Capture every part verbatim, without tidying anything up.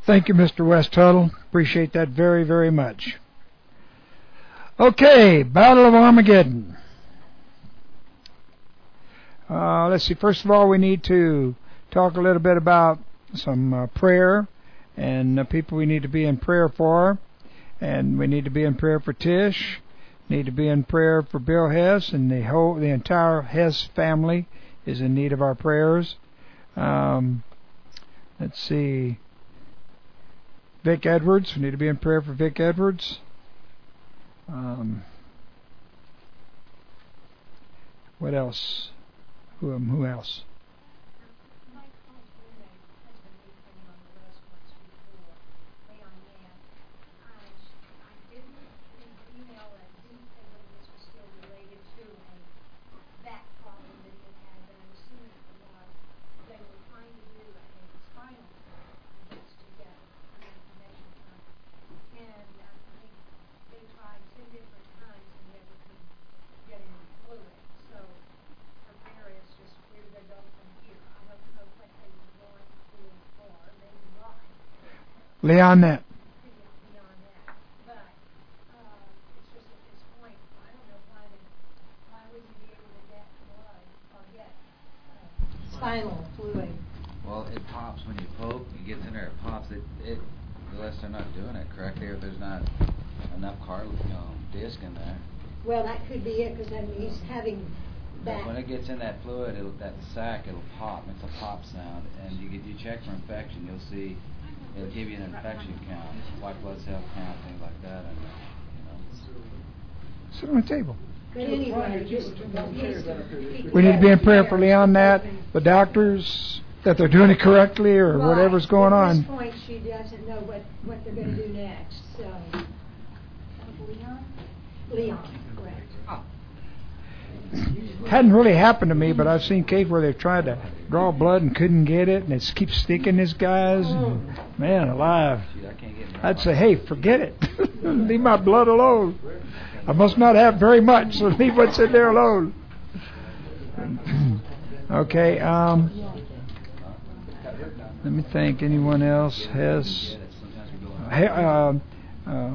Thank you, Mister West Tuttle. Appreciate that very, very much. Okay, Battle of Armageddon. Uh, let's see. First of all, we need to talk a little bit about some uh, prayer and uh, people we need to be in prayer for. And we need to be in prayer for Tish. Need to be in prayer for Bill Hess, and the whole, the entire Hess family is in need of our prayers. Um, let's see. Vic Edwards. We need to be in prayer for Vic Edwards. Um, what else? Who, um, who else? Leonette. Spinal fluid. Well, it pops when you poke. It gets in there. It pops. It, it unless they're not doing it correctly, or there's not enough car, you know, disc in there. Well, that could be it, because he's having that. But when it gets in that fluid, it'll, that sac, it'll pop. It's a pop sound, and you get you check for infection. You'll see. It'll give you an infection count, white blood cell count, things like that. And, you know. Sit on the table. But anyway, just, we need to be in prayer for Leon that the doctors, that they're doing it correctly or right. whatever's going At on. this point, she doesn't know what, what they're going to do next. So, Leon? Leon, correct. Oh. Hadn't really happened to me, but I've seen cases where they've tried to draw blood and couldn't get it, and it keeps sticking these guys. Oh. Man alive. I'd say, hey, forget it. Leave my blood alone. I must not have very much, so leave what's in there alone. Okay, um, let me think. Anyone else has... Uh, uh,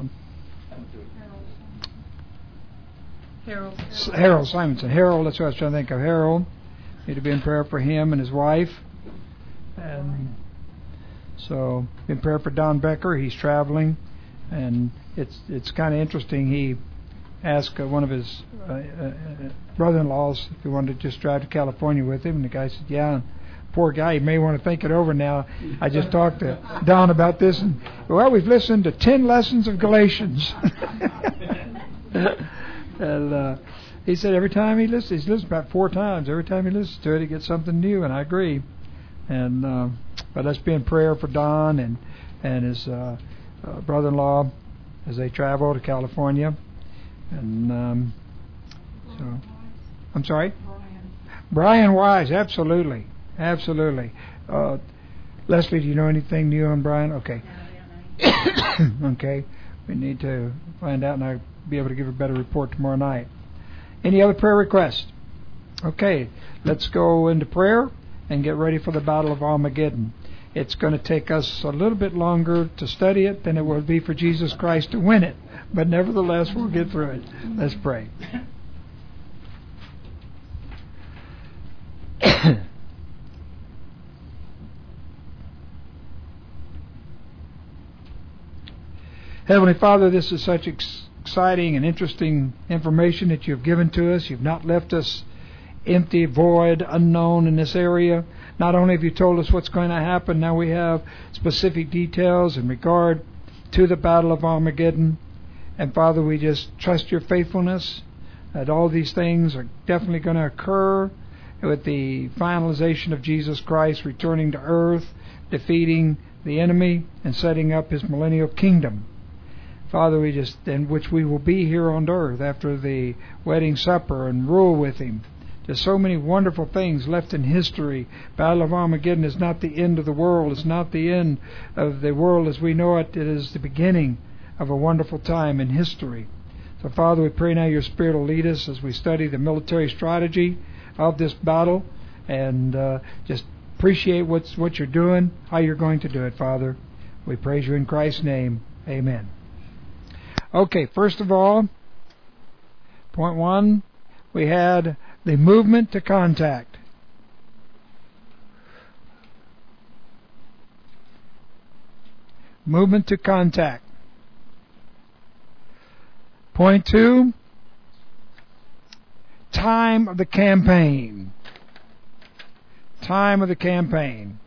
Harold. Harold Simonson. Harold, that's what I was trying to think of. Harold. Need to be in prayer for him and his wife. And so, in prayer for Don Becker. He's traveling. And it's it's kind of interesting. He asked uh, one of his uh, uh, brother-in-laws if he wanted to just drive to California with him. And the guy said, yeah. And poor guy, he may want to think it over now. I just talked to Don about this. And, well, we've listened to ten lessons of Galatians. And uh, he said every time he listens, he's listened about four times. Every time he listens to it, he gets something new, and I agree. And uh, but let's be in prayer for Don and and his uh, uh, brother-in-law as they travel to California. And um, so, I'm sorry, Brian Wise, absolutely, absolutely. Uh, Leslie, do you know anything new on Brian? Okay, okay. We need to find out, and I'll be able to give a better report tomorrow night. Any other prayer requests? Okay, let's go into prayer and get ready for the Battle of Armageddon. It's going to take us a little bit longer to study it than it will be for Jesus Christ to win it, but nevertheless, we'll get through it. Let's pray. Heavenly Father, this is such ex- exciting and interesting information that you've given to us. You've not left us empty, void, unknown in this area. Not only have you told us what's going to happen, now we have specific details in regard to the Battle of Armageddon. And Father, we just trust your faithfulness that all these things are definitely going to occur with the finalization of Jesus Christ returning to earth, defeating the enemy, and setting up his millennial kingdom. Father, we just, in which we will be here on earth after the wedding supper and rule with him. There's so many wonderful things left in history. Battle of Armageddon is not the end of the world. It's not the end of the world as we know it. It is the beginning of a wonderful time in history. So, Father, we pray now your Spirit will lead us as we study the military strategy of this battle, and uh, just appreciate what's what you're doing, how you're going to do it, Father. We praise you in Christ's name. Amen. Okay, first of all, point one, we had the movement to contact. Movement to contact. Point two, time of the campaign. Time of the campaign.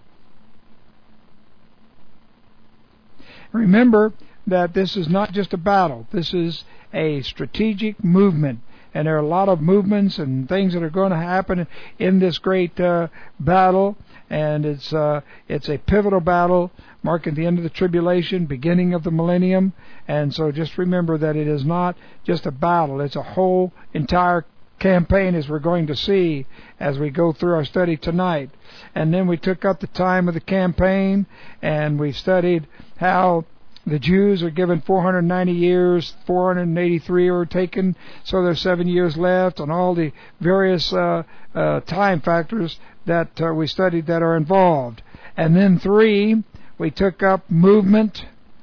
Remember that this is not just a battle. This is a strategic movement. And there are a lot of movements and things that are going to happen in this great uh, battle. And it's uh, it's a pivotal battle marking the end of the tribulation, beginning of the millennium. And so just remember that it is not just a battle. It's a whole entire campaign, as we're going to see as we go through our study tonight. And then we took up the time of the campaign, and we studied how the Jews are given four hundred ninety years, four hundred eighty-three are taken, so there's seven years left, and all the various uh, uh, time factors that uh, we studied that are involved. And then three, we took up movement,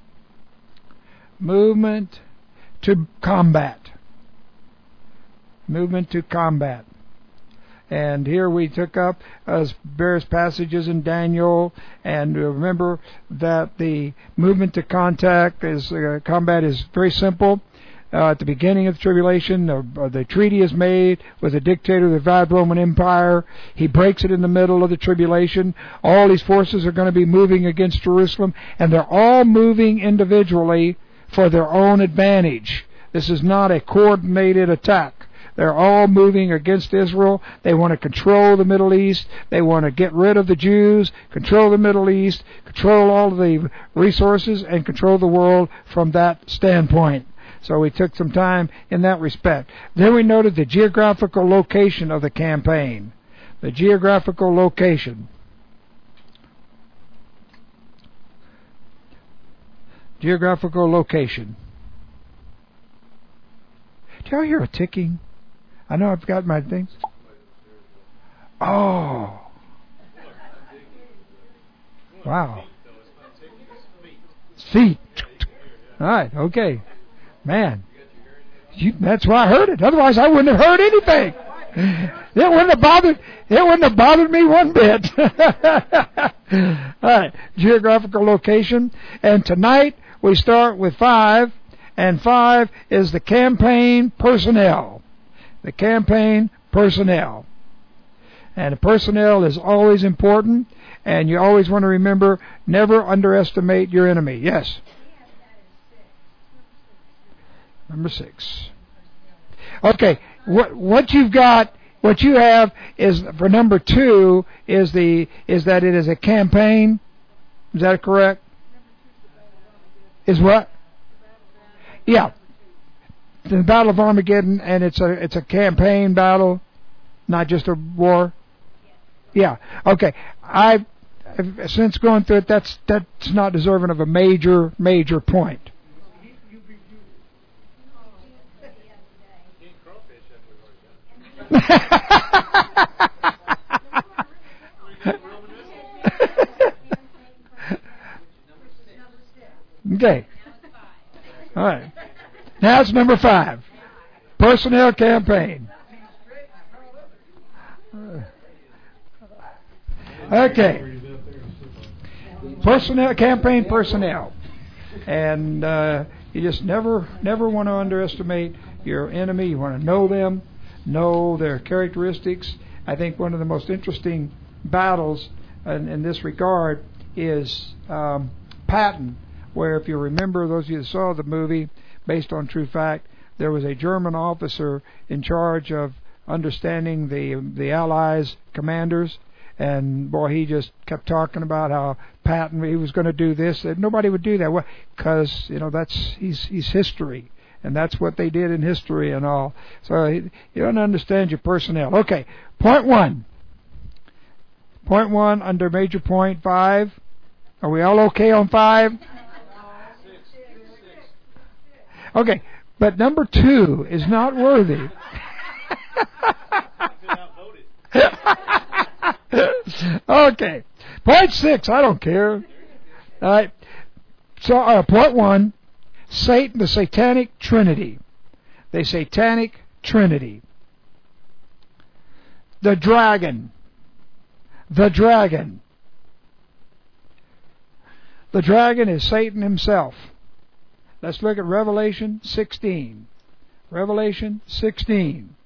movement to combat. Movement to combat. And here we took up uh, various passages in Daniel, and remember that the movement to contact is uh, combat is very simple. Uh, at the beginning of the tribulation, uh, the treaty is made with the dictator of the divided Roman Empire. He breaks it in the middle of the tribulation. All these forces are going to be moving against Jerusalem, and they're all moving individually for their own advantage. This is not a coordinated attack. They're all moving against Israel. They want to control the Middle East. They want to get rid of the Jews, control the Middle East, control all of the resources, and control the world from that standpoint. So we took some time in that respect. Then we noted the geographical location of the campaign. The geographical location. Geographical location. Do y'all hear a ticking? I know I've got my things. Oh. Wow. Feet. All right, okay. Man. You, that's why I heard it. Otherwise I wouldn't have heard anything. It wouldn't have bothered it wouldn't have bothered me one bit. All right. Geographical location. And tonight we start with five, and five is the campaign personnel. The campaign personnel. And the personnel is always important, and you always want to remember, never underestimate your enemy. Yes? Number six. Okay, what what you've got, what you have is, for number two, is the is that it is a campaign. Is that correct? Is what? Yeah. The Battle of Armageddon, and it's a it's a campaign battle, not just a war. Yeah. Okay. I since going through it, that's that's not deserving of a major major point. Okay. All right. Now it's number five. Personnel campaign. Okay. Personnel campaign personnel. And uh, you just never never want to underestimate your enemy. You want to know them, know their characteristics. I think one of the most interesting battles in, in this regard is um, Patton, where, if you remember, those of you that saw the movie, based on true fact, there was a German officer in charge of understanding the the Allies' commanders, and boy, he just kept talking about how Patton, he was going to do this, and nobody would do that, because you know that's he's he's history, and that's what they did in history and all. So you don't understand your personnel. Okay, point one. Point one under major point five. Are we all okay on five? Okay, but number two is not worthy. Okay, point six, I don't care. All right, So, uh, part one, Satan, the Satanic Trinity. The Satanic Trinity. The dragon. The dragon. The dragon is Satan himself. Let's look at Revelation sixteen. Revelation sixteen.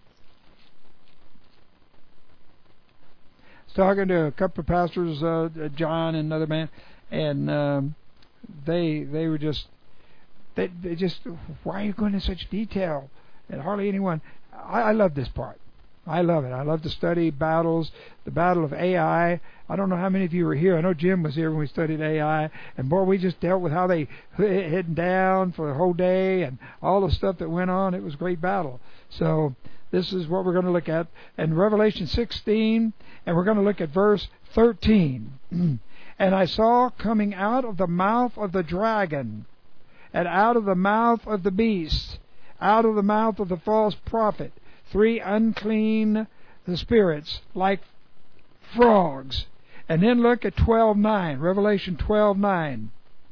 I was talking to a couple of pastors, uh, John and another man, and um, they they were just they they just why are you going into such detail? And hardly anyone. I, I love this part. I love it. I love to study battles, the battle of Ai. I don't know how many of you were here. I know Jim was here when we studied Ai. And boy, we just dealt with how they heading down for the whole day and all the stuff that went on. It was a great battle. So this is what we're going to look at in Revelation sixteen, and we're going to look at verse thirteen. And I saw coming out of the mouth of the dragon, and out of the mouth of the beast, out of the mouth of the false prophet, three unclean spirits like frogs. And then look at twelve nine, Revelation twelve nine.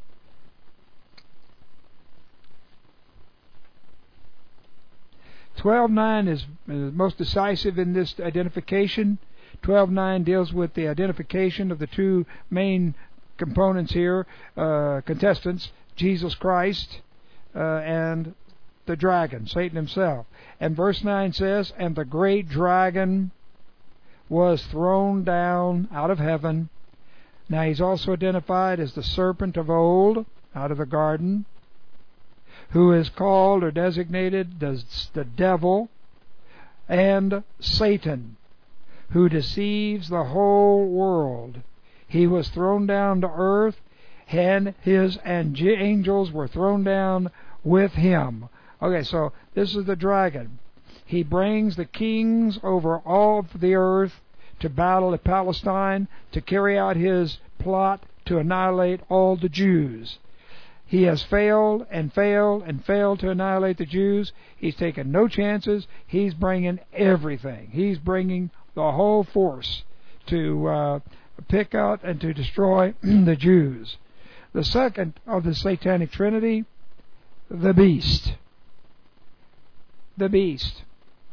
twelve nine is most decisive in this identification. twelve nine deals with the identification of the two main components here, uh, contestants, Jesus Christ uh, and the dragon, Satan himself. And verse nine says, and the great dragon was thrown down out of heaven. Now he's also identified as the serpent of old, out of the garden, who is called or designated as the devil and Satan, who deceives the whole world. He was thrown down to earth, and his angels were thrown down with him. Okay, so this is the dragon. He brings the kings over all of the earth to battle at Palestine, to carry out his plot to annihilate all the Jews. He has failed and failed and failed to annihilate the Jews. He's taken no chances. He's bringing everything. He's bringing the whole force to uh, pick out and to destroy the Jews. The second of the Satanic Trinity, the beast. The beast.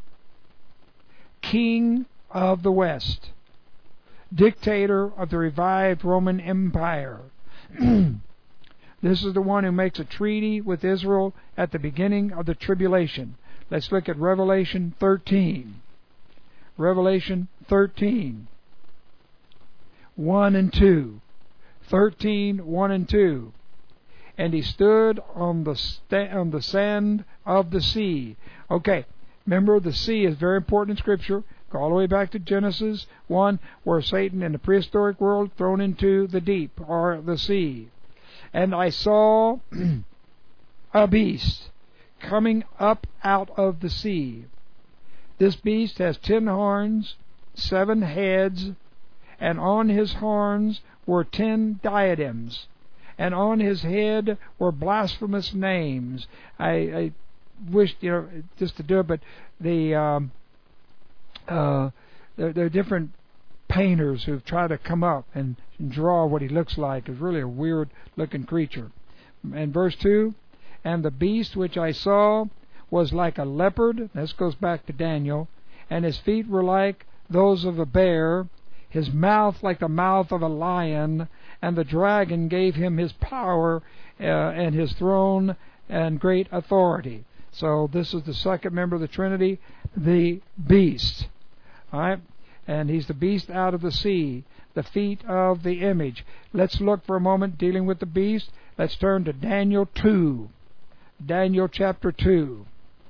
King of the West. Dictator of the revived Roman Empire. This is the one who makes a treaty with Israel at the beginning of the tribulation. Let's look at Revelation thirteen. Revelation thirteen. one and two. thirteen, one and two. And he stood on the sta- on the sand of the sea. Okay, remember the sea is very important in Scripture. Go all the way back to Genesis one, where Satan in the prehistoric world thrown into the deep, or the sea. And I saw a beast coming up out of the sea. This beast has ten horns, seven heads, and on his horns were ten diadems, and on his head were blasphemous names. I, I wished, you know, just to do it, but the um, uh, there, there are different painters who've tried to come up and, and draw what he looks like. It's really a weird-looking creature. And verse two, and the beast which I saw was like a leopard. This goes back to Daniel. And his feet were like those of a bear, his mouth like the mouth of a lion, and the dragon gave him his power uh, and his throne and great authority. So this is the second member of the Trinity, the beast. All right? And he's the beast out of the sea, the feet of the image. Let's look for a moment dealing with the beast. Let's turn to Daniel two. Daniel chapter two.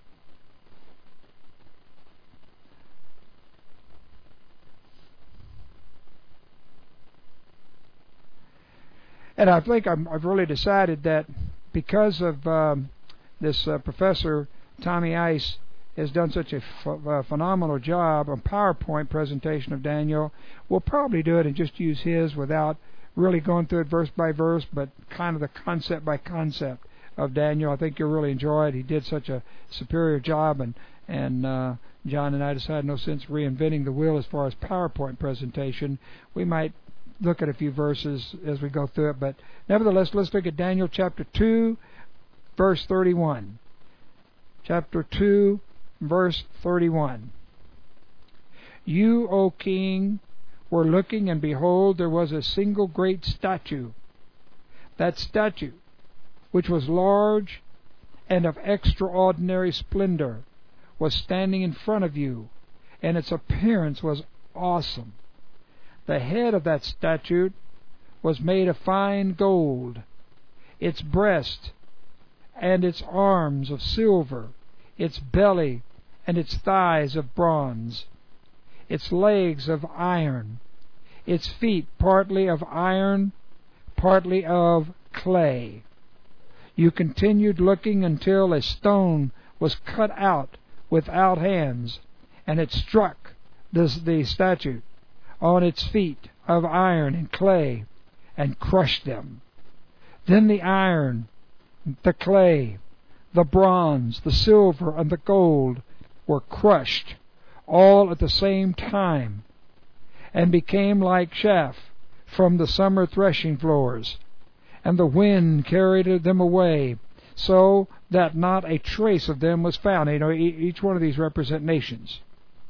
And I think I'm, I've really decided that because of um, this uh, Professor Tommy Ice has done such a ph- uh, phenomenal job on PowerPoint presentation of Daniel, we'll probably do it and just use his without really going through it verse by verse, but kind of the concept by concept of Daniel. I think you'll really enjoy it. He did such a superior job, and and uh, John and I decided no sense reinventing the wheel as far as PowerPoint presentation. We might look at a few verses as we go through it. But nevertheless, let's look at Daniel chapter two, verse thirty-one. Chapter two, verse thirty-one. You, O king, were looking, and behold, there was a single great statue. That statue, which was large and of extraordinary splendor, was standing in front of you, and its appearance was awesome. The head of that statue was made of fine gold, its breast and its arms of silver, its belly and its thighs of bronze, its legs of iron, its feet partly of iron, partly of clay. You continued looking until a stone was cut out without hands, and it struck the, the statue on its feet of iron and clay, and crushed them. Then the iron, the clay, the bronze, the silver, and the gold were crushed all at the same time, and became like chaff from the summer threshing floors, and the wind carried them away, so that not a trace of them was found. You know, each one of these represent nations.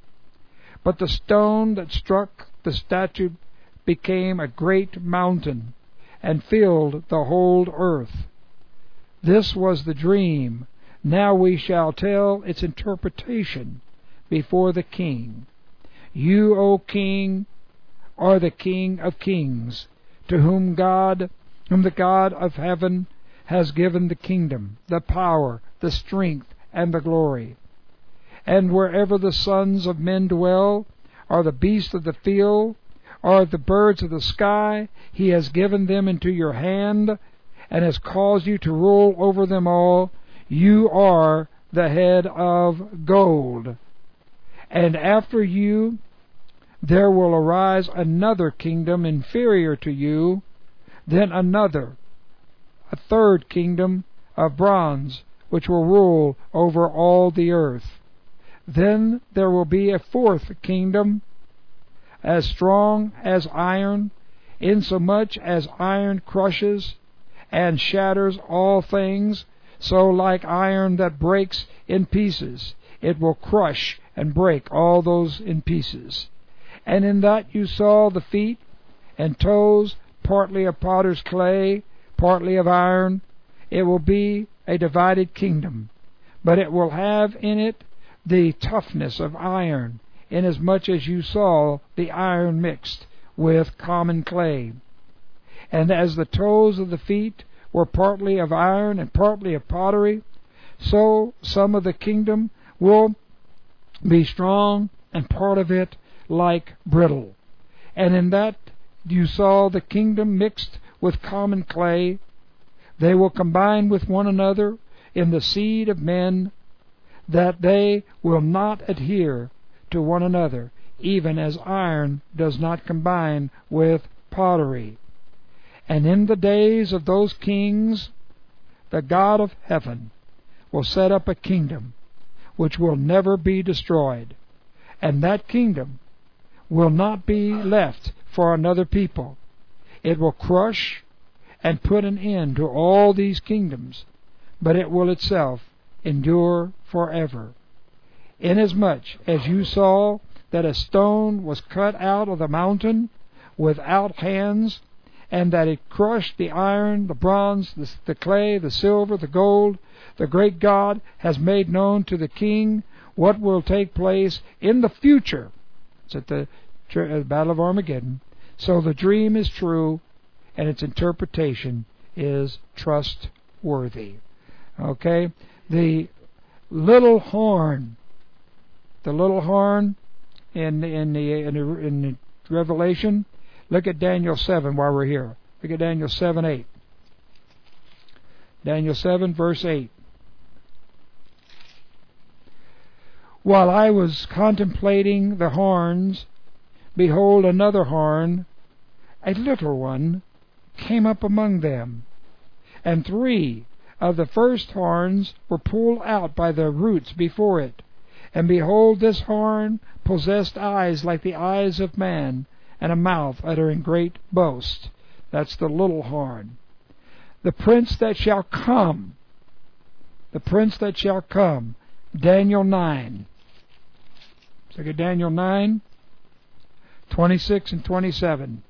But the stone that struck the statue became a great mountain, and filled the whole earth. This was the dream. Now we shall tell its interpretation before the king. You, O king, are the King of kings, to whom God, whom the God of heaven has given the kingdom, the power, the strength, and the glory. And wherever the sons of men dwell, or the beasts of the field, or the birds of the sky, he has given them into your hand, and has caused you to rule over them all. You are the head of gold. And after you there will arise another kingdom inferior to you, then another, a third kingdom of bronze, which will rule over all the earth. Then there will be a fourth kingdom, as strong as iron, insomuch as iron crushes and shatters all things, so like iron that breaks in pieces, it will crush and break all those in pieces. And in that you saw the feet and toes, partly of potter's clay, partly of iron. It will be a divided kingdom, but it will have in it the toughness of iron, inasmuch as you saw the iron mixed with common clay. And as the toes of the feet were partly of iron and partly of pottery, so some of the kingdom will be strong, and part of it like brittle. And in that you saw the kingdom mixed with common clay. They will combine with one another in the seed of men, that they will not adhere to one another, even as iron does not combine with pottery. And in the days of those kings, the God of heaven will set up a kingdom which will never be destroyed. And that kingdom will not be left for another people. It will crush and put an end to all these kingdoms, but it will itself endure forever. Inasmuch as you saw that a stone was cut out of the mountain without hands, and that it crushed the iron, the bronze, the, the clay, the silver, the gold, the great God has made known to the king what will take place in the future. It's at the uh, Battle of Armageddon. So the dream is true, and its interpretation is trustworthy. Okay? The little horn, the little horn in, in, the, in, the, in the Revelation. Look at Daniel seven while we're here. Look at Daniel seven eight. Daniel seven, verse eight. While I was contemplating the horns, behold, another horn, a little one, came up among them. And three of the first horns were pulled out by their roots before it. And behold, this horn possessed eyes like the eyes of man, and a mouth uttering great boast. That's the little horn. The prince that shall come. The prince that shall come. Daniel nine. Second Daniel nine, twenty-six and twenty-seven.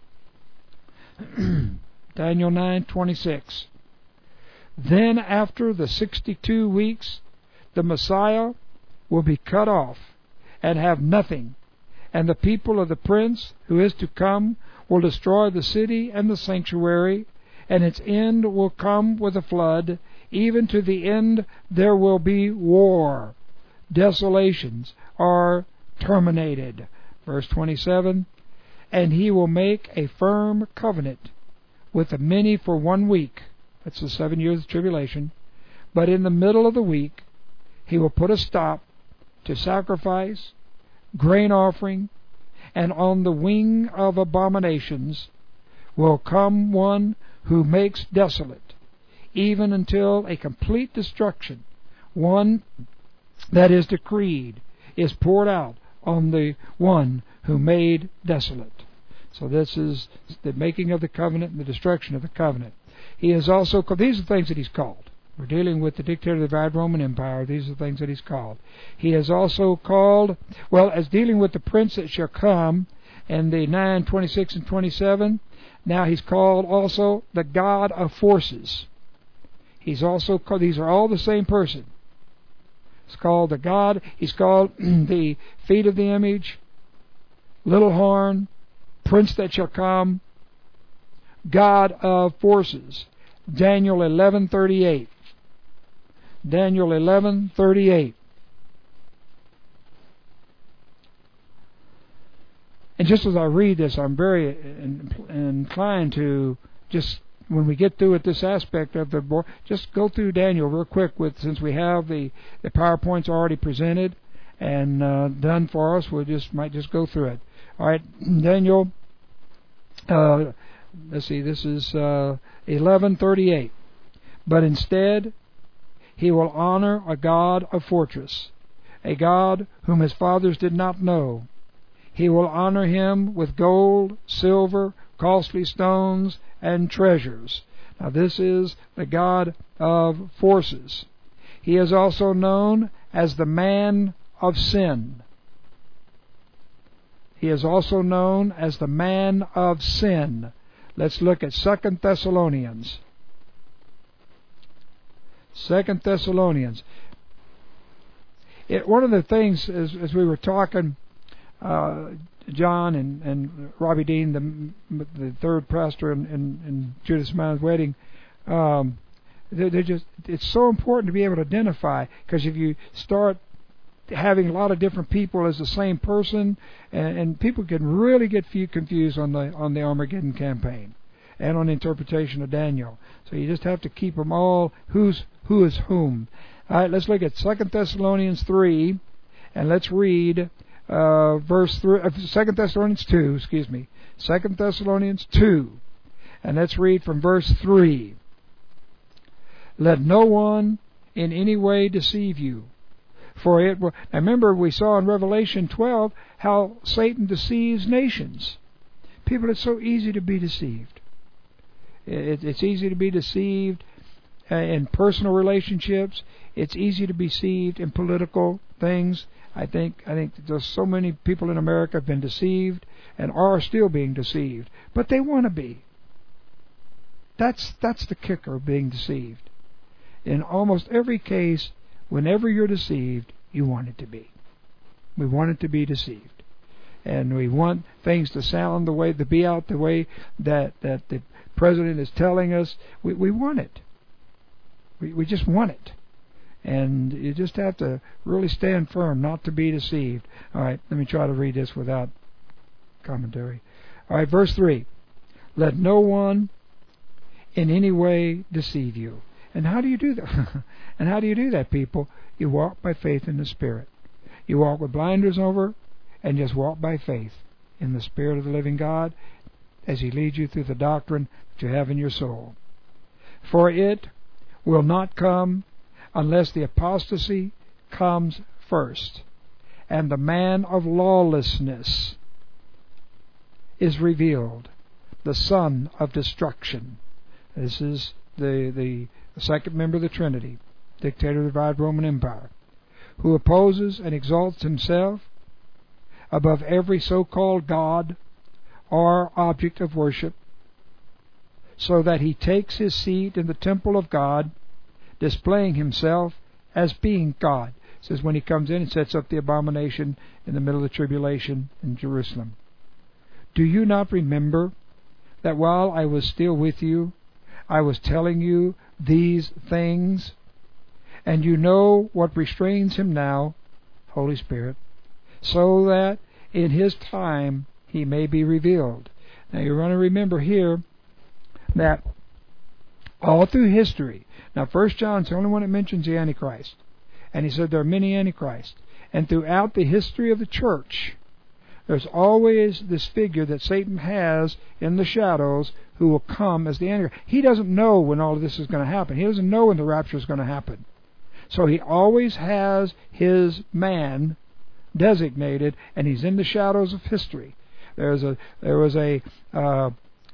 Daniel nine, twenty-six. Then after the sixty-two weeks, the Messiah will be cut off and have nothing, and the people of the prince who is to come will destroy the city and the sanctuary, and its end will come with a flood. Even to the end there will be war. Desolations are terminated. Verse twenty-seven, and he will make a firm covenant with the many for one week. That's the seven years of tribulation. But in the middle of the week, he will put a stop to sacrifice, grain offering, and on the wing of abominations will come one who makes desolate, even until a complete destruction, one that is decreed, is poured out on the one who made desolate. So this is the making of the covenant and the destruction of the covenant. He is also, these are the things that he's called. We're dealing with the dictator of the divided Roman Empire. These are the things that he's called. He is also called, well, as dealing with the prince that shall come, in the nine, twenty-six, and twenty-seven, now he's called also the God of forces. He's also called, these are all the same person. It's called the God, he's called the feet of the image, little horn, prince that shall come, God of forces. Daniel eleven thirty-eight. Daniel eleven thirty-eight. And just as I read this, I'm very inclined to just, when we get through with this aspect of the board, just go through Daniel real quick, with since we have the, the PowerPoints already presented and uh, done for us, we just might just go through it. All right, Daniel. Uh, let's see. This is uh, eleven thirty-eight. But instead, he will honor a God of fortress, a God whom his fathers did not know. He will honor him with gold, silver, costly stones, and treasures. Now this is the God of forces. He is also known as the man of sin. He is also known as the man of sin. Let's look at Second Thessalonians. Second Thessalonians. It, one of the things, as, as we were talking, uh, John and, and Robbie Dean, the, the third pastor in, in, in Judas Smiles' wedding, um, they're, they're just, it's so important to be able to identify, because if you start having a lot of different people as the same person, and, and people can really get few confused on the on the Armageddon campaign and on the interpretation of Daniel. So you just have to keep them all, who's who is whom. All right, let's look at Second Thessalonians three, and let's read uh, verse three, uh, Second Thessalonians two, excuse me, Second Thessalonians two, and let's read from verse three. Let no one in any way deceive you. For it will, now remember, we saw in Revelation twelve how Satan deceives nations. People, it's so easy to be deceived. It, it's easy to be deceived in personal relationships. It's easy to be deceived in political things. I think I think there's so many people in America have been deceived and are still being deceived, but they want to be. That's that's the kicker of being deceived. In almost every case, whenever you're deceived, you want it to be. We want it to be deceived. And we want things to sound the way, to be out the way that, that the president is telling us. We, we want it. We, we just want it. And you just have to really stand firm not to be deceived. All right, let me try to read this without commentary. All right, verse three. Let no one in any way deceive you. And how do you do that? And how do you do that, people? You walk by faith in the Spirit. You walk with blinders over and just walk by faith in the Spirit of the living God as He leads you through the doctrine that you have in your soul. For it will not come unless the apostasy comes first, and the man of lawlessness is revealed, the son of destruction. This is the, the second member of the Trinity, dictator of the divided Roman Empire, who opposes and exalts himself above every so-called God or object of worship, so that he takes his seat in the temple of God, displaying himself as being God. It says when he comes in and sets up the abomination in the middle of the tribulation in Jerusalem. Do you not remember that while I was still with you, I was telling you these things? And you know what restrains him now, Holy Spirit, so that in his time he may be revealed. Now you're going to remember here that all through history, now First John's the only one that mentions the Antichrist, and he said there are many Antichrists, and throughout the history of the church, there's always this figure that Satan has in the shadows who will come as the Antichrist. He doesn't know when all of this is going to happen. He doesn't know when the rapture is going to happen. So he always has his man designated, and he's in the shadows of history. There's a there was a uh,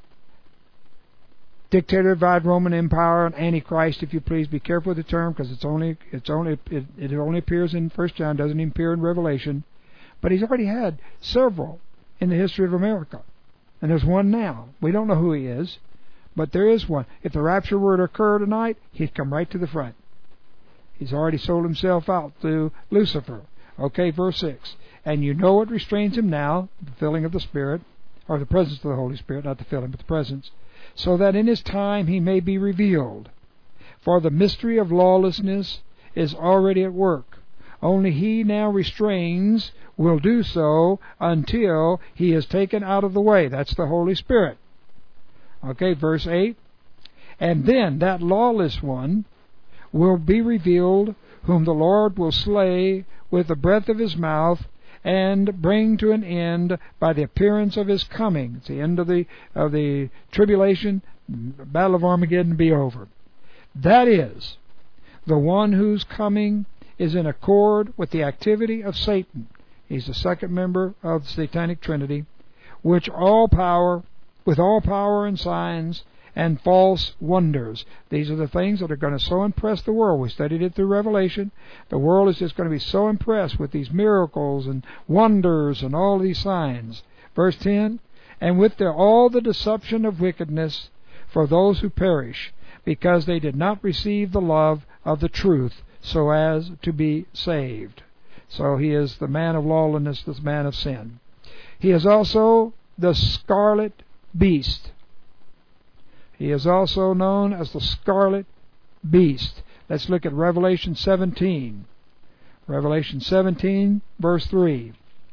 dictator of the divided Roman Empire, an Antichrist, if you please. Be careful with the term, because it's only it's only it, it only appears in First John, doesn't even appear in Revelation. But he's already had several in the history of America, and there's one now. We don't know who he is, but there is one. If the rapture were to occur tonight, he'd come right to the front. He's already sold himself out to Lucifer. Okay, verse six. And you know what restrains him now, the filling of the Spirit, or the presence of the Holy Spirit, not the filling, but the presence, so that in his time he may be revealed. For the mystery of lawlessness is already at work. Only he now restrains, will do so, until he is taken out of the way. That's the Holy Spirit. Okay, verse eight. And then that lawless one will be revealed, whom the Lord will slay with the breath of his mouth, and bring to an end by the appearance of his coming. It's the end of the of the tribulation. The battle of Armageddon will be over. That is, the one whose coming is in accord with the activity of Satan. He's the second member of the Satanic Trinity, which all power, with all power and signs and false wonders. These are the things that are going to so impress the world. We studied it through Revelation. The world is just going to be so impressed with these miracles and wonders and all these signs. Verse ten, and with the, all the deception of wickedness for those who perish, because they did not receive the love of the truth, so as to be saved. So he is the man of lawlessness, the man of sin. He is also the scarlet beast. He is also known as the scarlet beast. Let's look at Revelation seventeen. Revelation seventeen, verse three.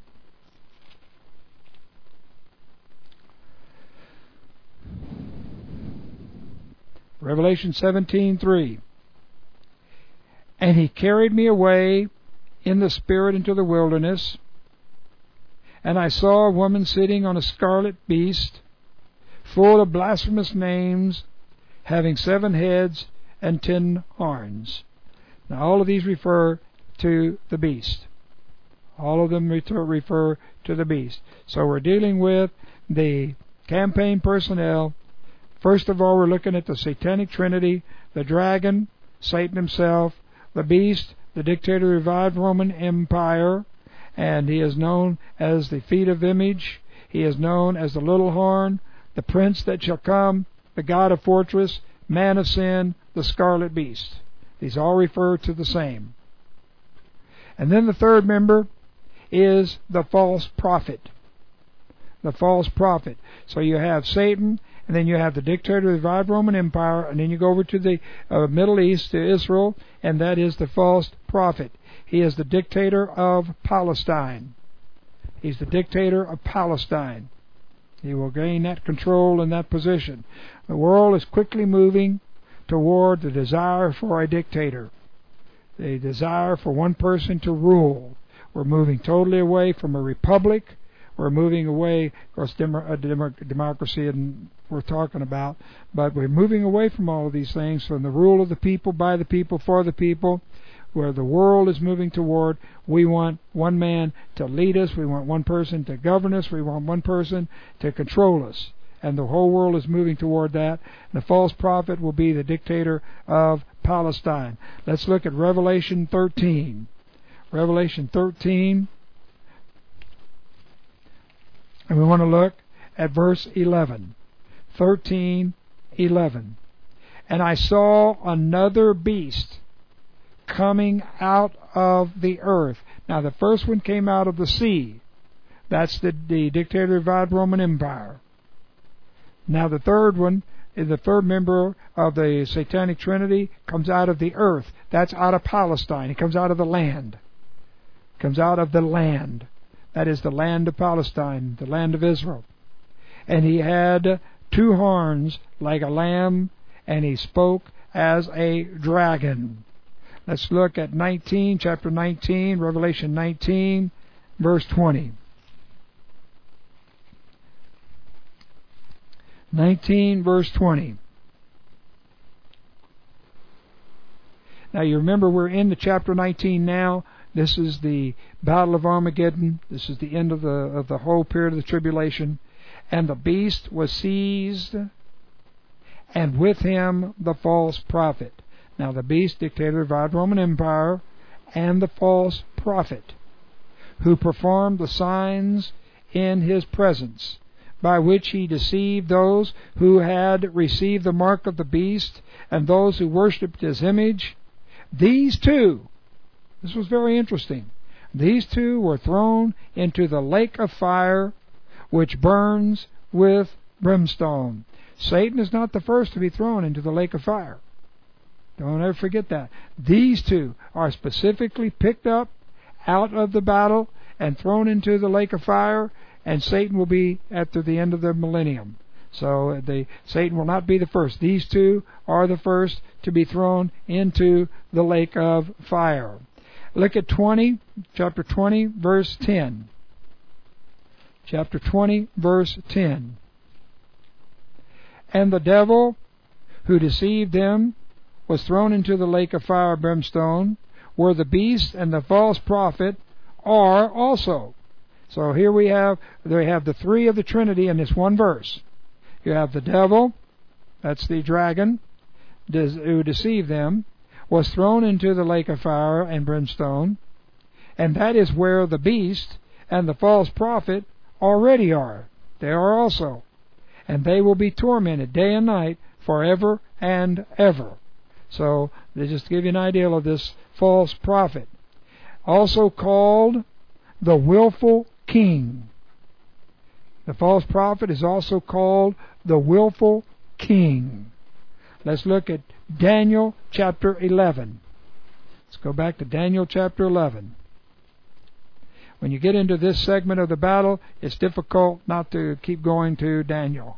Revelation seventeen, three. And he carried me away in the Spirit into the wilderness, and I saw a woman sitting on a scarlet beast, full of blasphemous names, having seven heads and ten horns. Now all of these refer to the beast. All of them refer to the beast. So we're dealing with the campaign personnel. First of all, we're looking at the Satanic Trinity, the dragon, Satan himself, the beast, the dictator of the revived Roman Empire, and he is known as the feet of image. He is known as the little horn, the prince that shall come, the God of fortress, man of sin, the scarlet beast. These all refer to the same. And then the third member is the false prophet. The false prophet. So you have Satan, and then you have the dictator of the revived Roman Empire, and then you go over to the uh, Middle East, to Israel, and that is the false prophet. He is the dictator of Palestine. He's the dictator of Palestine. He will gain that control and that position. The world is quickly moving toward the desire for a dictator, the desire for one person to rule. We're moving totally away from a republic. We're moving away, of course, demo, demo, democracy and we're talking about, but we're moving away from all of these things, from the rule of the people, by the people, for the people. where the world is moving toward. We want one man to lead us. We want one person to govern us. We want one person to control us. And the whole world is moving toward that. The false prophet will be the dictator of Palestine. Let's look at Revelation thirteen. Revelation thirteen. And we want to look at verse eleven. thirteen, eleven. And I saw another beast coming out of the earth. Now the first one came out of the sea. That's the, the dictator of the Roman Empire. Now the third one, is the third member of the Satanic Trinity, comes out of the earth. That's out of Palestine. He comes out of the land. Comes out of the land. That is the land of Palestine, the land of Israel. And he had two horns like a lamb, and he spoke as a dragon. Let's look at nineteen, chapter nineteen, Revelation nineteen, verse twenty. nineteen, verse twenty. Now you remember we're in the chapter nineteen now. This is the Battle of Armageddon. This is the end of the of the whole period of the tribulation. And the beast was seized, and with him the false prophet. Now the beast, dictator of the Roman Empire, and the false prophet, who performed the signs in his presence, by which he deceived those who had received the mark of the beast, and those who worshipped his image. These two, this was very interesting, these two were thrown into the lake of fire, which burns with brimstone. Satan is not the first to be thrown into the lake of fire. Don't ever forget that. These two are specifically picked up out of the battle and thrown into the lake of fire, and Satan will be after the end of the millennium. So the Satan will not be the first. These two are the first to be thrown into the lake of fire. Look at twenty, chapter twenty, verse ten. Chapter twenty, verse ten. And the devil who deceived them was thrown into the lake of fire and brimstone, where the beast and the false prophet are also. So here we have, they have the three of the Trinity in this one verse. You have the devil, that's the dragon, who deceived them, was thrown into the lake of fire and brimstone, and that is where the beast and the false prophet already are. They are also. And they will be tormented day and night forever and ever. So, they just give you an idea of this false prophet. Also called the willful king. The false prophet is also called the willful king. Let's look at Daniel chapter eleven. Let's go back to Daniel chapter eleven. When you get into this segment of the battle, it's difficult not to keep going to Daniel.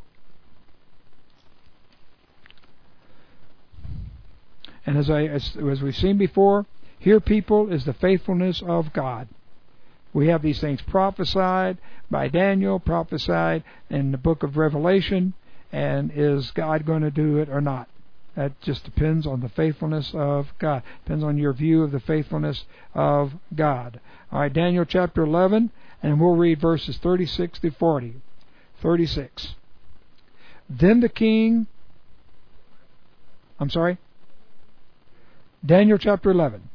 And as I as, as we've seen before, here, people, is the faithfulness of God. We have these things prophesied by Daniel, prophesied in the book of Revelation, and is God going to do it or not? That just depends on the faithfulness of God. Depends on your view of the faithfulness of God. All right, Daniel chapter eleven, and we'll read verses thirty-six to forty. thirty-six. Then the king... I'm sorry? Daniel chapter eleven.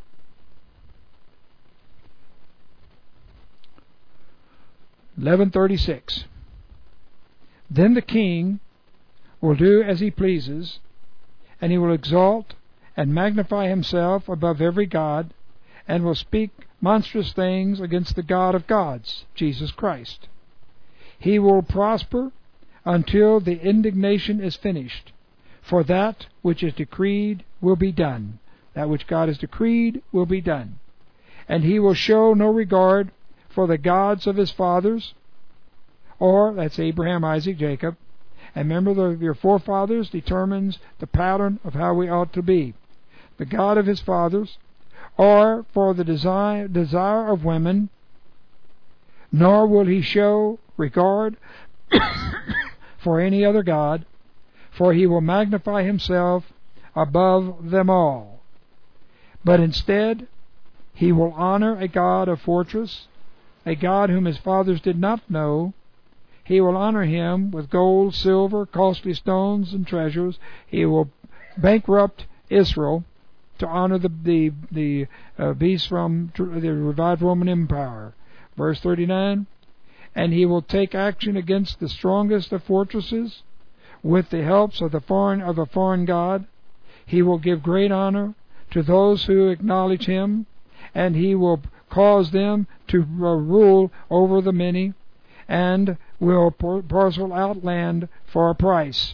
eleven thirty-six. Then the king will do as he pleases, and he will exalt and magnify himself above every god, and will speak monstrous things against the God of gods, Jesus Christ. He will prosper until the indignation is finished, for that which is decreed will be done. That which God has decreed will be done. And he will show no regard for the gods of his fathers, or, that's Abraham, Isaac, Jacob. And remember, the, your forefathers determines the pattern of how we ought to be. The God of his fathers, or for the desire, desire of women, nor will he show regard for any other god, for he will magnify himself above them all. But instead, he will honor a God of fortress, a God whom his fathers did not know. He will honor him with gold, silver, costly stones, and treasures. He will bankrupt Israel to honor the the, the uh, beast from the revived Roman Empire. Verse thirty-nine, and he will take action against the strongest of fortresses with the helps of the foreign of a foreign god. He will give great honor to those who acknowledge him, and he will cause them to uh, rule over the many, and will parcel out land for a price.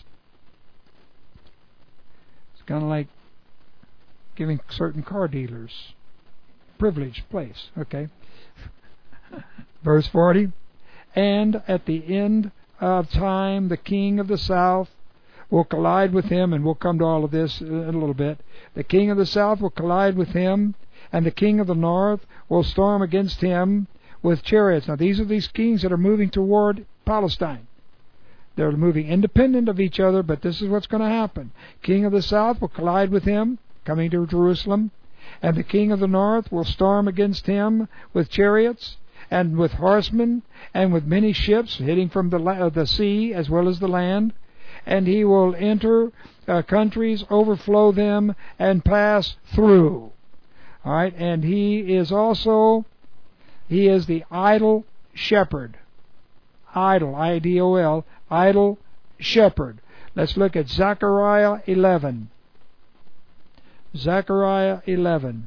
It's kind of like giving certain car dealers privileged place. Okay. Verse forty, and at the end of time the king of the south will collide with him, and we'll come to all of this in a little bit. The king of the south will collide with him, and the king of the north will storm against him with chariots. Now these are these kings that are moving toward Palestine. They're moving independent of each other, but this is what's going to happen. King of the south will collide with him, coming to Jerusalem, and the king of the north will storm against him with chariots, and with horsemen, and with many ships hitting from the, la- the sea as well as the land. And he will enter uh, countries, overflow them, and pass through. All right, and he is also, he is the idol shepherd. Idol, I D O L, idol shepherd. Let's look at Zechariah eleven. Zechariah eleven.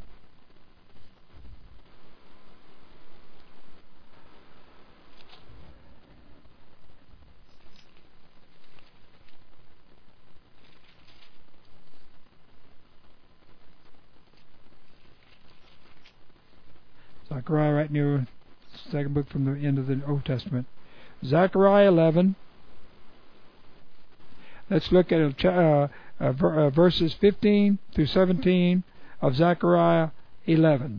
Zechariah, right near the second book from the end of the Old Testament. Zechariah eleven. Let's look at uh, uh, uh, verses fifteen through seventeen of Zechariah eleven.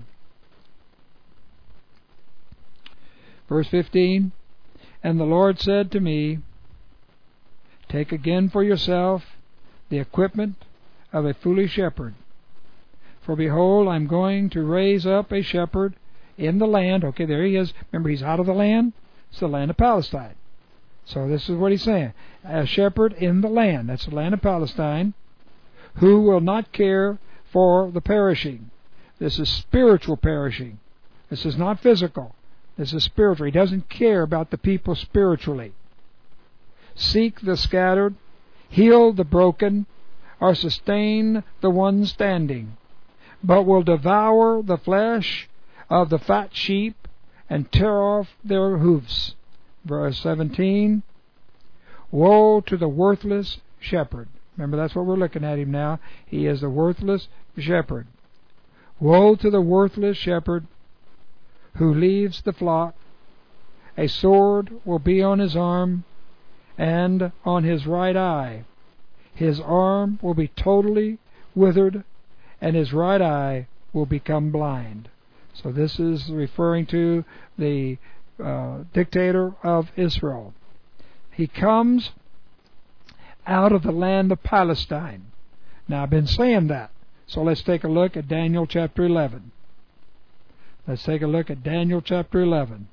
Verse fifteen, and the Lord said to me, take again for yourself the equipment of a foolish shepherd. For behold, I'm going to raise up a shepherd in the land. Okay, there he is. Remember, he's out of the land. It's the land of Palestine. So this is what he's saying. A shepherd in the land. That's the land of Palestine. Who will not care for the perishing. This is spiritual perishing. This is not physical. This is spiritual. He doesn't care about the people spiritually. Seek the scattered. Heal the broken. Or sustain the one standing. But will devour the flesh of the fat sheep, and tear off their hoofs. Verse seventeen, woe to the worthless shepherd. Remember, that's what we're looking at him now. He is the worthless shepherd. Woe to the worthless shepherd who leaves the flock. A sword will be on his arm, and on his right eye. His arm will be totally withered, and his right eye will become blind. So this is referring to the uh, dictator of Israel. He comes out of the land of Palestine. Now, I've been saying that. So let's take a look at Daniel chapter eleven. Let's take a look at Daniel chapter eleven.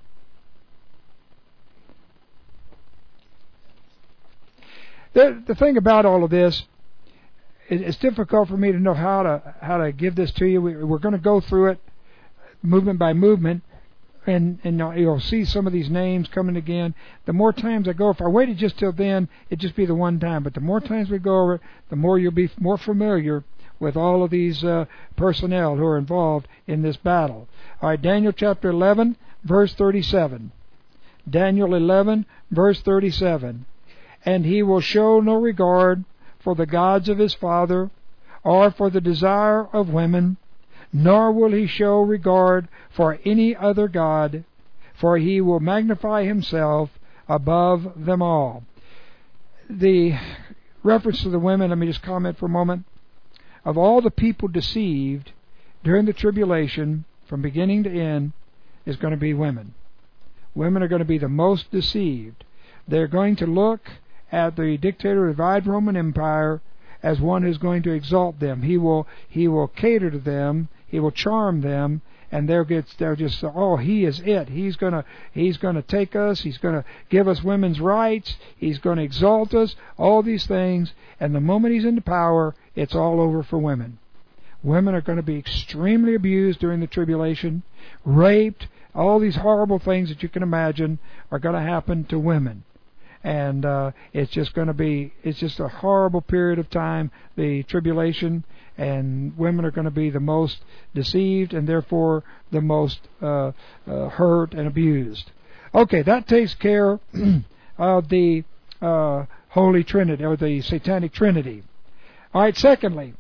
The, the thing about all of this, it, it's difficult for me to know how to how to give this to you. We, we're going to go through it movement by movement, and, and you'll see some of these names coming again. The more times I go, if I waited just till then, it'd just be the one time. But the more times we go over it, the more you'll be more familiar with all of these uh, personnel who are involved in this battle. All right, Daniel chapter eleven, verse thirty-seven. Daniel eleven, verse thirty-seven. And he will show no regard for the gods of his father, or for the desire of women, nor will he show regard for any other god, for he will magnify himself above them all. The reference to the women, let me just comment for a moment. Of all the people deceived during the tribulation, from beginning to end, is going to be women. Women are going to be the most deceived. They're going to look at the dictator of the revived Roman Empire as one who's going to exalt them. He will, he will cater to them. He will charm them, and they'll get they'll just say, oh, he is it. He's gonna he's gonna take us. He's gonna give us women's rights. He's gonna exalt us. All these things, and the moment he's into power, it's all over for women. Women are going to be extremely abused during the tribulation, raped. All these horrible things that you can imagine are going to happen to women. And uh, it's just going to be, it's just a horrible period of time, the tribulation, and women are going to be the most deceived and therefore the most uh, uh, hurt and abused. Okay, that takes care of the uh, Holy Trinity, or the Satanic Trinity. All right, secondly,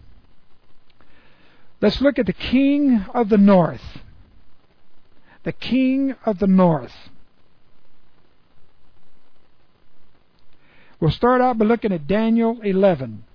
let's look at the King of the North. The King of the North. We'll start out by looking at Daniel eleven.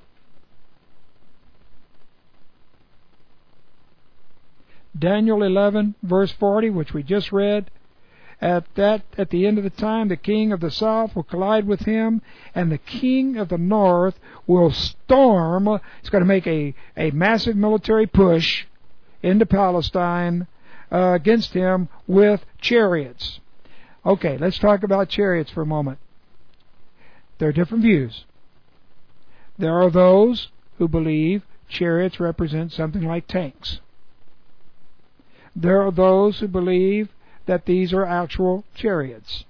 Daniel eleven, verse forty, which we just read. At that, at the end of the time, the king of the south will collide with him, and the king of the north will storm. He's going to make a, a massive military push into Palestine uh, against him with chariots. Okay, let's talk about chariots for a moment. There are different views. There are those who believe chariots represent something like tanks. There are those who believe that these are actual chariots.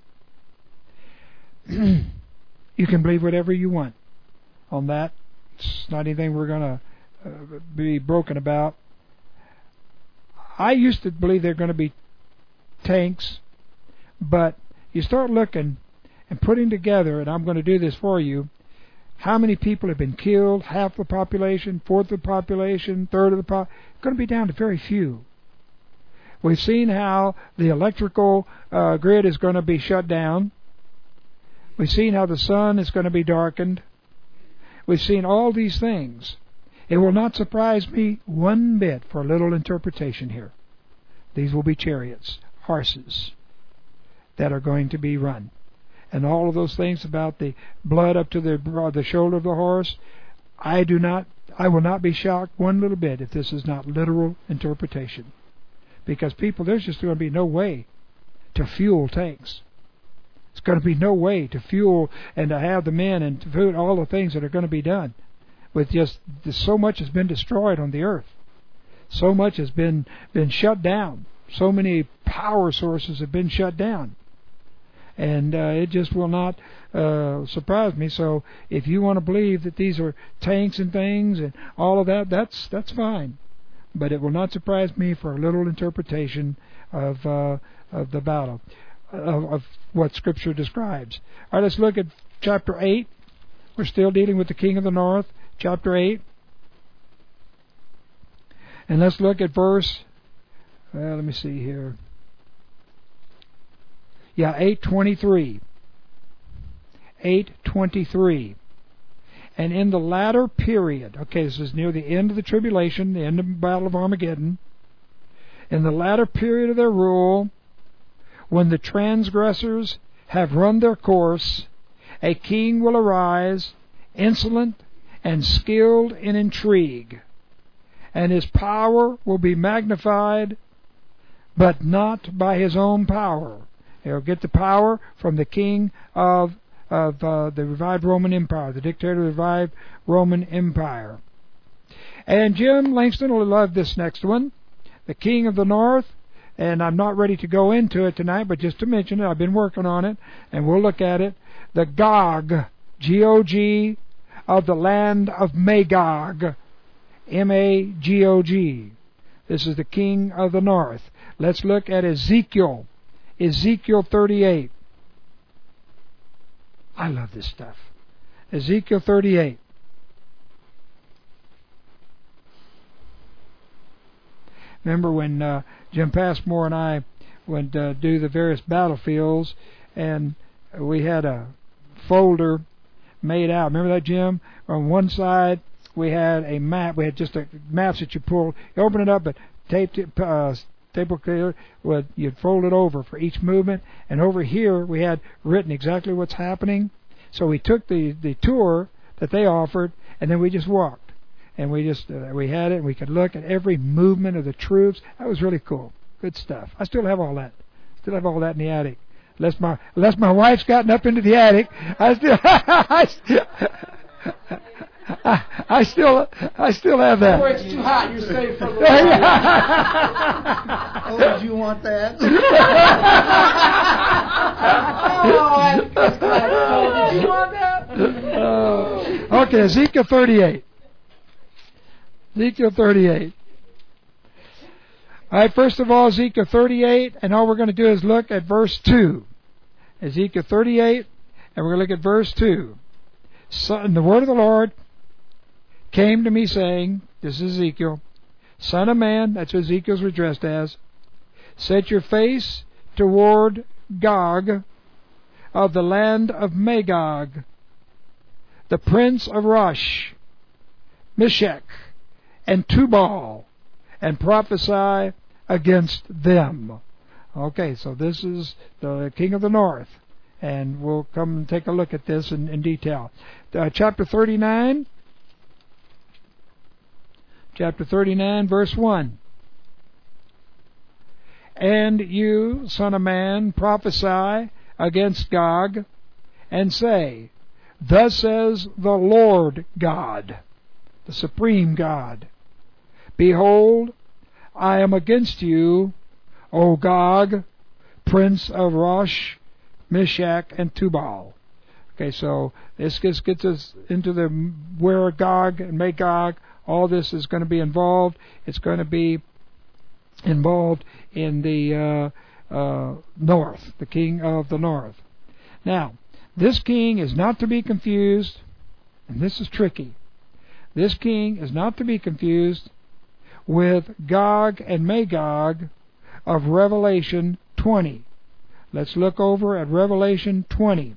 You can believe whatever you want on that. It's not anything we're going to uh, be broken about. I used to believe they're going to be tanks, but you start looking and putting together, and I'm going to do this for you, how many people have been killed, half the population, fourth of the population, third of the population. It's going to be down to very few. We've seen how the electrical uh, grid is going to be shut down. We've seen how the sun is going to be darkened. We've seen all these things. It will not surprise me one bit for a little interpretation here. These will be chariots, horses, that are going to be run. And all of those things about the blood up to the, the shoulder of the horse, I do not, I will not be shocked one little bit if this is not literal interpretation. Because people, there's just going to be no way to fuel tanks. It's going to be no way to fuel and to have the men and to food, all the things that are going to be done. With just so much has been destroyed on the earth. So much has been, been shut down. So many power sources have been shut down. And uh, it just will not uh, surprise me. So if you want to believe that these are tanks and things and all of that, that's that's fine. But it will not surprise me for a little interpretation of uh, of the battle, of, of what Scripture describes. All right, let's look at chapter eight. We're still dealing with the King of the North, chapter eight. And let's look at verse, well, let me see here. Yeah, eight twenty-three. eight twenty-three. And in the latter period, okay, this is near the end of the tribulation, the end of the Battle of Armageddon. In the latter period of their rule, when the transgressors have run their course, a king will arise, insolent and skilled in intrigue, and his power will be magnified, but not by his own power. He'll get the power from the king of of uh, the revived Roman Empire, the dictator of the revived Roman Empire. And Jim Langston will love this next one, the King of the North. And I'm not ready to go into it tonight, but just to mention it, I've been working on it, and we'll look at it. The Gog, G O G, of the land of Magog, M A G O G. This is the King of the North. Let's look at Ezekiel. Ezekiel thirty-eight. I love this stuff. Ezekiel thirty-eight. Remember when uh, Jim Passmore and I went uh, do the various battlefields, and we had a folder made out. Remember that, Jim? On one side we had a map. We had just a maps that you pull. You open it up, but taped it. Uh, Table clear, would you'd fold it over for each movement, and over here we had written exactly what's happening. So we took the, the tour that they offered, and then we just walked. and we just uh, we had it, and we could look at every movement of the troops. That was really cool. Good stuff. I still have all that. Still have all that in the attic. Unless my unless my wife's gotten up into the attic, I still I still I, I still I still have that. Where it's too hot, you're safe for a little while. Oh, did you want that? Oh, that's good. Oh, did you want that? Uh, okay, Ezekiel thirty-eight. Ezekiel thirty-eight. All right, first of all, Ezekiel thirty-eight, and all we're going to do is look at verse two. Ezekiel thirty-eight, and we're going to look at verse two. So, and the word of the Lord came to me saying, this is Ezekiel, Son of man, that's what Ezekiel's addressed as, set your face toward Gog of the land of Magog, the prince of Rosh, Meshech, and Tubal, and prophesy against them. Okay, so this is the king of the north, and we'll come and take a look at this in, in detail. Uh, chapter thirty-nine, chapter thirty-nine, verse one. And you, son of man, prophesy against Gog, and say, Thus says the Lord God, the supreme God, Behold, I am against you, O Gog, prince of Rosh, Meshech, and Tubal. Okay, so this gets, gets us into the where Gog and Magog, all this is going to be involved. It's going to be involved in the uh, uh, north, the king of the north. Now, this king is not to be confused, and this is tricky. This king is not to be confused with Gog and Magog of Revelation twenty. Let's look over at Revelation twenty.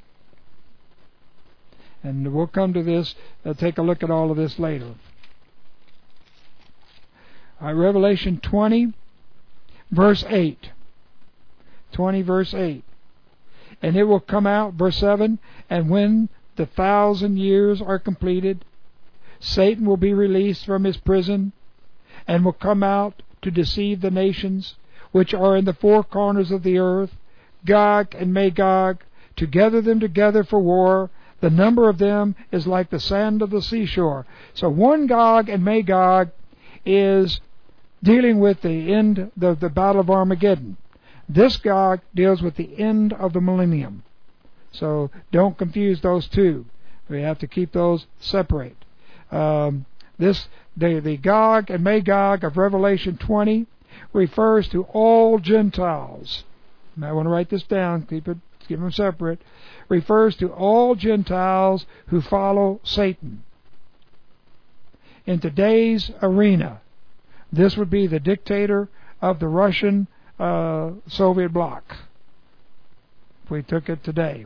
And we'll come to this, uh, take a look at all of this later. All right, Revelation twenty, verse eight. twenty, verse eight. And it will come out, verse seven, and when the thousand years are completed, Satan will be released from his prison, and will come out to deceive the nations which are in the four corners of the earth, Gog and Magog, to gather them together for war. The number of them is like the sand of the seashore. So one Gog and Magog is dealing with the end, the, the battle of Armageddon. This Gog deals with the end of the millennium. So don't confuse those two. We have to keep those separate. Um, this the, the Gog and Magog of Revelation twenty refers to all Gentiles. I want to write this down, keep it, keep them separate. Refers to all Gentiles who follow Satan. In today's arena, this would be the dictator of the Russian uh, Soviet bloc, if we took it today.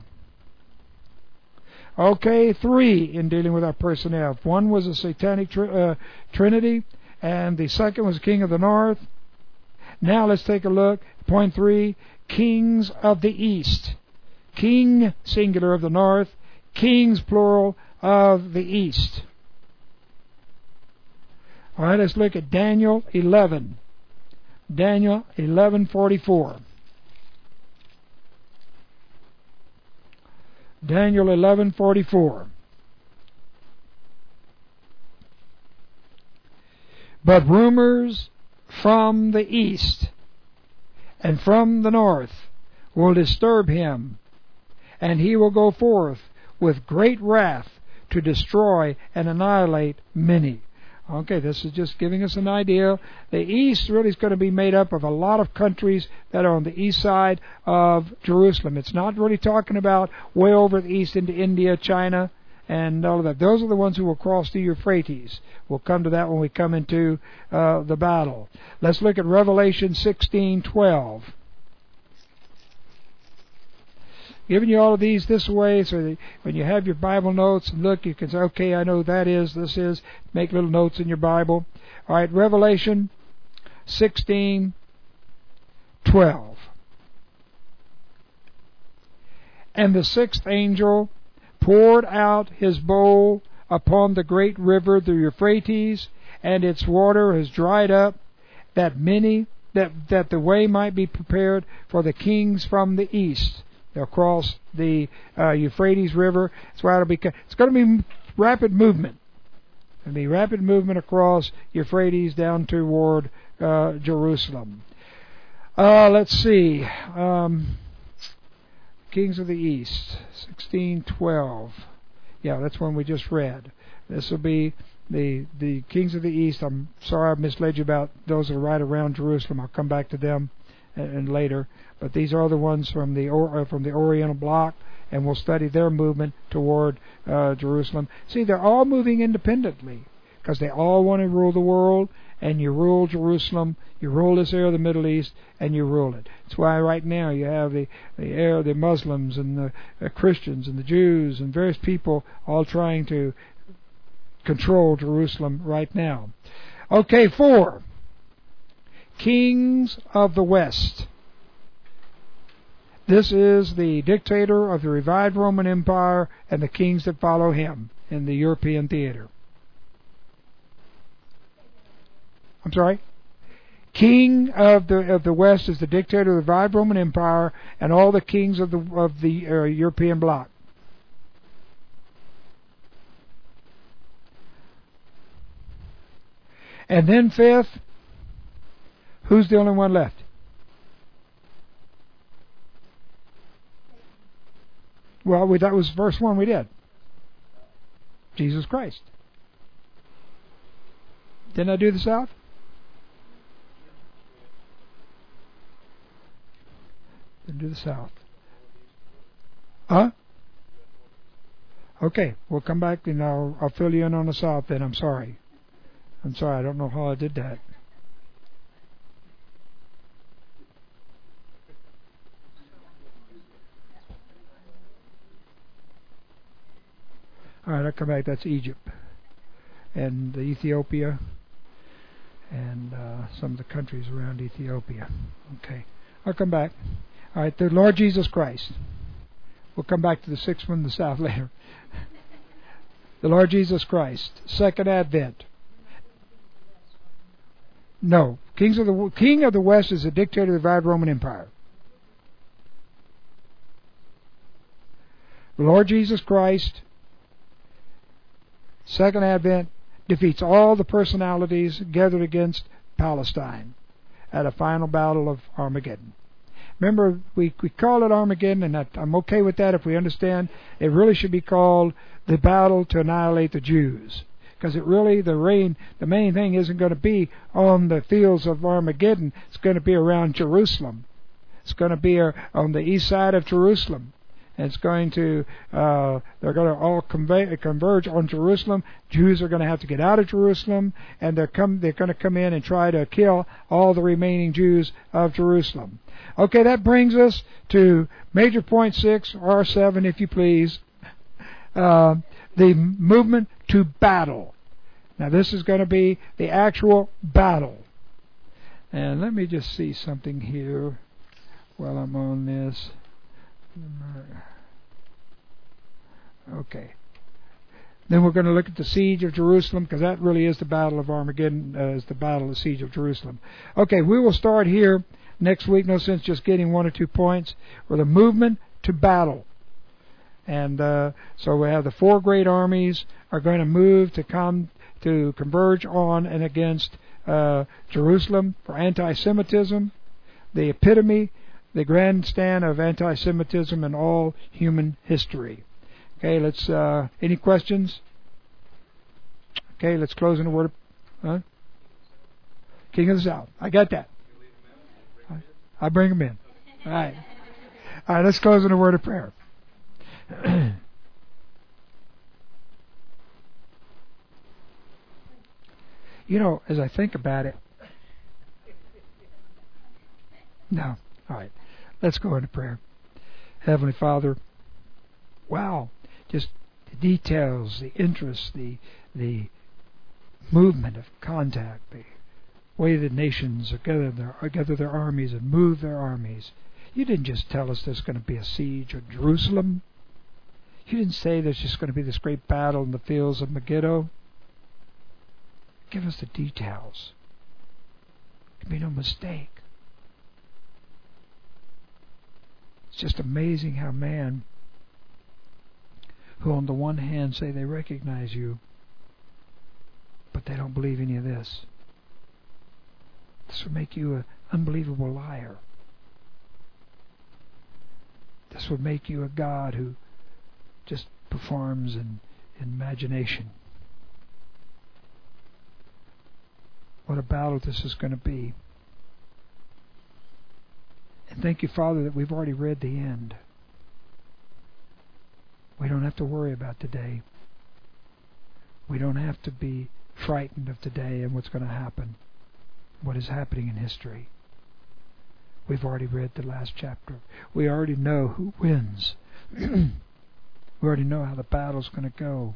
Okay, three in dealing with our personnel. One was a satanic tr- uh, trinity, and the second was King of the North. Now let's take a look. Point three, kings of the East. King, singular, of the North. Kings, plural, of the East. All right, let's look at Daniel eleven. Daniel eleven forty-four. Daniel eleven forty-four. But rumors from the east and from the north will disturb him, and he will go forth with great wrath to destroy and annihilate many. Okay, this is just giving us an idea. The east really is going to be made up of a lot of countries that are on the east side of Jerusalem. It's not really talking about way over the east into India, China, and all of that. Those are the ones who will cross the Euphrates. We'll come to that when we come into uh, the battle. Let's look at Revelation sixteen twelve. Giving you all of these this way, so that when you have your Bible notes and look, you can say, okay, I know that is, this is. Make little notes in your Bible. All right, Revelation sixteen twelve. And the sixth angel poured out his bowl upon the great river, the Euphrates, and its water has dried up, that many that that the way might be prepared for the kings from the east. They'll cross the uh, Euphrates River. That's why it'll be. It's going to be rapid movement. It'll be rapid movement across Euphrates down toward uh, Jerusalem. Uh, let's see. Um, Kings of the East, sixteen twelve. Yeah, that's one we just read. This will be the the Kings of the East. I'm sorry I misled you about those that are right around Jerusalem. I'll come back to them and, and later. But these are the ones from the or, uh, from the Oriental Bloc, and we'll study their movement toward uh, Jerusalem. See, they're all moving independently because they all want to rule the world, and you rule Jerusalem, you rule this area of the Middle East, and you rule it. That's why right now you have the the, air, the Muslims and the uh, Christians and the Jews and various people all trying to control Jerusalem right now. Okay, four. Kings of the West. This is the dictator of the revived Roman Empire and the kings that follow him in the European theater. I'm sorry? King of the of the West is the dictator of the revived Roman Empire and all the kings of the of the uh, European bloc. And then fifth, who's the only one left? Well, we, that was the first one we did. Jesus Christ. Didn't I do the South? Didn't do the South. Huh? Okay, we'll come back and I'll, I'll fill you in on the South then. I'm sorry. I'm sorry, I don't know how I did that. All right, I'll come back. That's Egypt and Ethiopia and uh, some of the countries around Ethiopia. Okay, I'll come back. All right, the Lord Jesus Christ. We'll come back to the sixth one in the South later. The Lord Jesus Christ, Second Advent. No, Kings of the King of the West is a dictator of the revived Roman Empire. The Lord Jesus Christ, Second Advent, defeats all the personalities gathered against Palestine at a final battle of Armageddon. Remember, we, we call it Armageddon, and I, I'm okay with that if we understand. It really should be called the battle to annihilate the Jews. Because it really, the rain, the main thing isn't going to be on the fields of Armageddon. It's going to be around Jerusalem. It's going to be on the east side of Jerusalem. And it's going to, uh, they're going to all convey, converge on Jerusalem. Jews are going to have to get out of Jerusalem, and they're come, they're going to come in and try to kill all the remaining Jews of Jerusalem. Okay, that brings us to major point six, R seven, if you please. Uh, the movement to battle. Now this is going to be the actual battle. And let me just see something here while I'm on this. Okay. Then we're going to look at the siege of Jerusalem, because that really is the battle of Armageddon, uh, is the battle, the siege of Jerusalem. Okay, we will start here next week. No sense just getting one or two points. With a movement to battle. And uh, so we have the four great armies are going to move to come to converge on and against uh, Jerusalem for anti-Semitism, the epitome, the grandstand of anti-Semitism in all human history. Okay, let's. Uh, any questions? Okay, let's close in a word. Of, huh? King of the South. I got that. I, I bring them in. All right. All right. Let's close in a word of prayer. You know, as I think about it, no. All right. Let's go into prayer. Heavenly Father, wow, just the details, the interest, the the movement of contact, the way the nations gather their, gather their armies and move their armies. You didn't just tell us there's going to be a siege of Jerusalem. You didn't say there's just going to be this great battle in the fields of Megiddo. Give us the details. There can be no mistake. It's just amazing how man, who on the one hand say they recognize you, but they don't believe any of this. This would make you an unbelievable liar. This would make you a God who just performs in, in imagination. What a battle this is going to be. And thank you, Father, that we've already read the end. We don't have to worry about today. We don't have to be frightened of today and what's going to happen, what is happening in history. We've already read the last chapter. We already know who wins. We already know how the battle's going to go.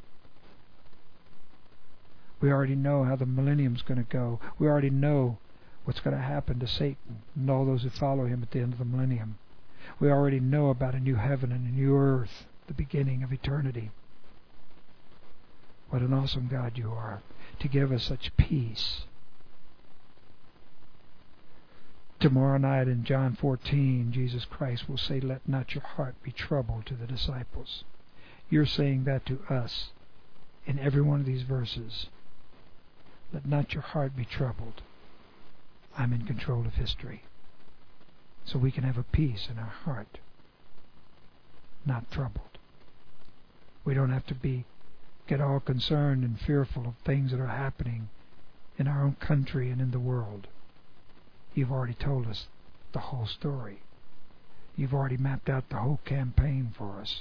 We already know how the millennium's going to go. We already know what's going to happen to Satan and all those who follow him at the end of the millennium. We already know about a new heaven and a new earth, the beginning of eternity. What an awesome God you are to give us such peace. Tomorrow night in John fourteen, Jesus Christ will say, "Let not your heart be troubled," to the disciples. You're saying that to us in every one of these verses. Let not your heart be troubled. I'm in control of history. So we can have a peace in our heart, not troubled. We don't have to be get all concerned and fearful of things that are happening in our own country and in the world. You've already told us the whole story. You've already mapped out the whole campaign for us.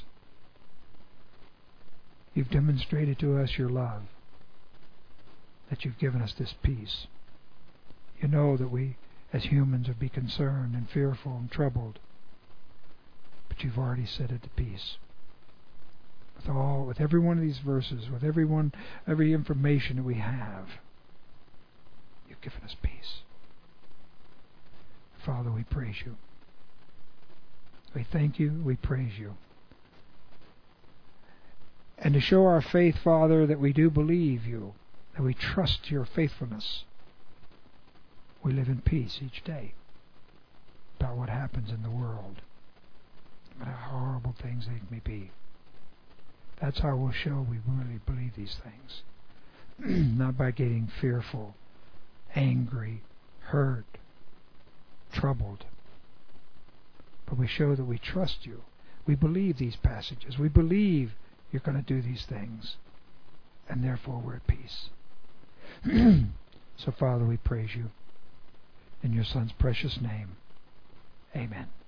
You've demonstrated to us your love, that you've given us this peace. You know that we, as humans, would be concerned and fearful and troubled, but you've already set it to peace. With all, with every one of these verses, with every one, every information that we have, you've given us peace. Father, we praise you. We thank you. We praise you. And to show our faith, Father, that we do believe you, that we trust your faithfulness, we live in peace each day about what happens in the world, no matter how horrible things they may be. That's how we'll show we really believe these things. Not by getting fearful, angry, hurt, troubled. But we show that we trust you. We believe these passages. We believe you're going to do these things. And therefore we're at peace. So, Father, we praise you. In your Son's precious name. Amen.